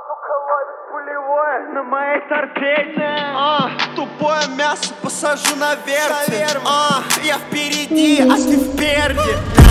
сука, ловит пулевое на моей торпеде. Тупое мясо посажу на вертель. Я впереди, а ты впереди.